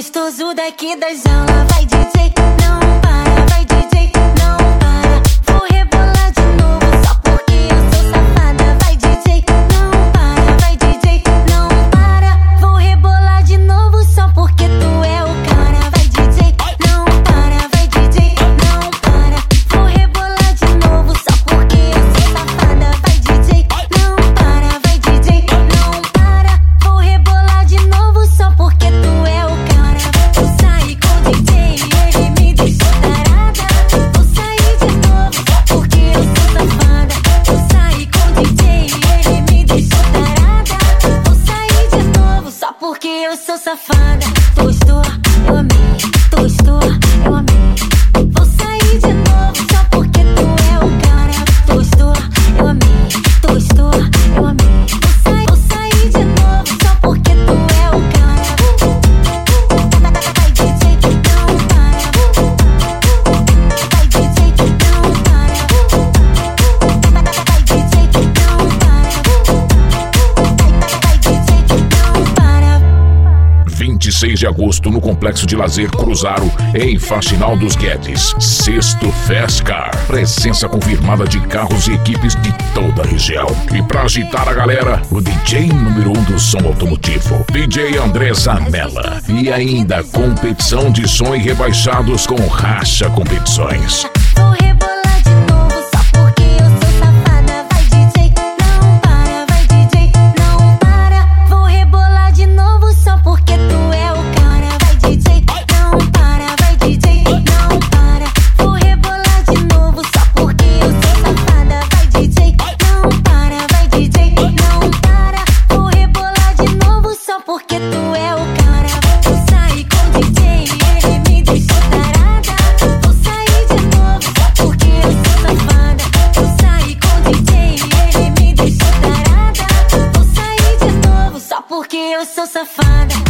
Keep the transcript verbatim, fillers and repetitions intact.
gostoso daqui das aulas. Vai D J, não para, vai D J, não para. Vou rebolar de novo só porque eu sou safada. Vai D J, não para, vai D J, não para. Vou rebolar de novo só porque tu é o cara. Vai D J, não para, vai D J, não para. Vou rebolar de novo só porque eu sou safada. Vai D J, não para, vai D J, não para. Vou rebolar de novo só porque tu é o cara. Eu saí com o D J e ele me deixou tarada. Vou sair de novo só porque eu sou safada. Eu saí com o D J e ele me deixou tarada. Vou sair de novo só porque eu sou safada. Gostou? Eu amei. Gostou? Eu amei. Vou sair de novo só porque tu é o cara. Gostou? Eu amei. Gostou? Eu amei. Vou sair, vou sair de novo só porque tu é o cara. Vai D J, não para. Vai D J, não para. Vai D J, não para. Vai D J, não para. vinte e seis de agosto no Complexo de Lazer Cruzaro, em Faxinal dos Guedes. Sexto Festcar. Presença confirmada de carros e equipes de toda a região. E pra agitar a galera, o D J número um do som automotivo, D J André Zanella. E ainda competição de som e rebaixados com Racha Competições. Vou rebolar de novo só porque eu sou safada. Vai D J, não para, vai D J, não para. Vou rebolar de novo só porque tu é o cara. Vai D J, não para, vai D J, não para. Vou rebolar de novo só porque eu sou safada. Vai D J, não para, vai D J, não para. Vou rebolar de novo só porque tu é o cara. Eu saí com o D J e ele me deixou tarada. Vou sair de novo só porque eu sou safada. Eu saí com o D J e ele me deixou tarada. Vou sair de novo só porque eu sou safada.